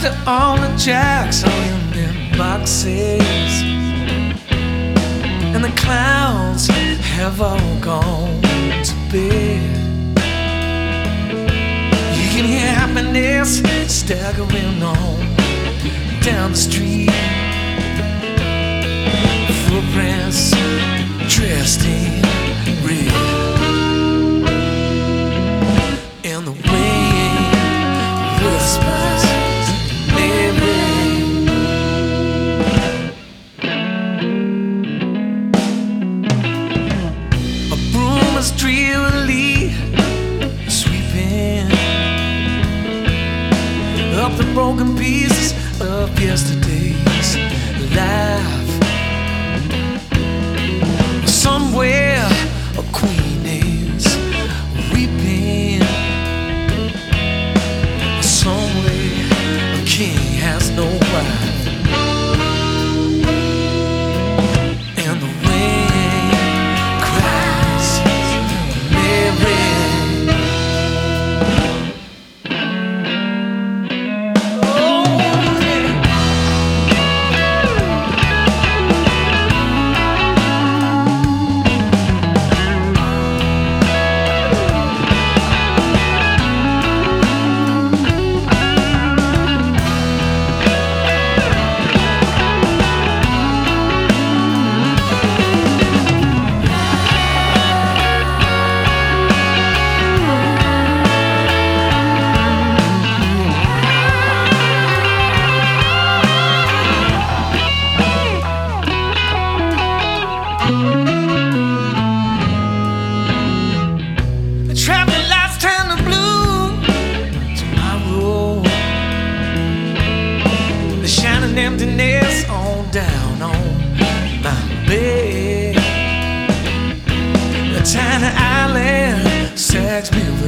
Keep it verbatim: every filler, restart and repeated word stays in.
After all the jacks are in their boxes and the clowns have all gone to bed, you can hear happiness staggering on down the street. Footprints dressed in red, and the wind whispers Mary. A broom is drearily sweeping up the broken pieces of yesterday's life. Somewhere a queen is weeping, somewhere a king has no wife, and the wind cries Mary. The traffic lights turn the blue tomorrow. The shining emptiness on down on my bed. A tiny island sags me